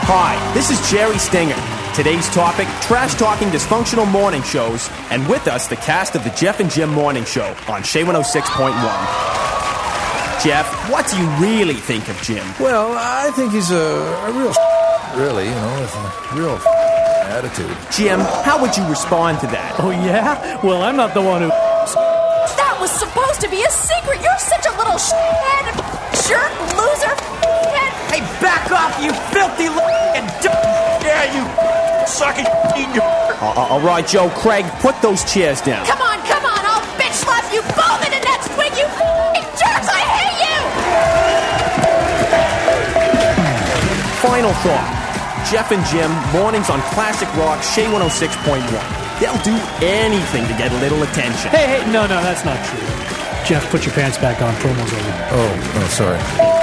Hi, this is Jerry Stinger. Today's topic, trash-talking dysfunctional morning shows, and with us, the cast of the Jeff and Jim Morning Show on Shea 106.1. Jeff, what do you really think of Jim? Well, I think he's a real really, with a real attitude. Jim, how would you respond to that? Oh, yeah? Well, I'm not the one who... That was supposed to be a secret. You're such a little head, jerk, loser, head. Hey, back off, you filthy yeah, you sucking All right, Joe Craig, put those chairs down. Come on, I'll bitch slap you both into that twig, you jerks. I hate you. Final thought. Jeff and Jim, mornings on Classic Rock, Shea 106.1. They'll do anything to get a little attention. Hey, no, that's not true. Jeff, put your pants back on. Promo's over. Oh, sorry.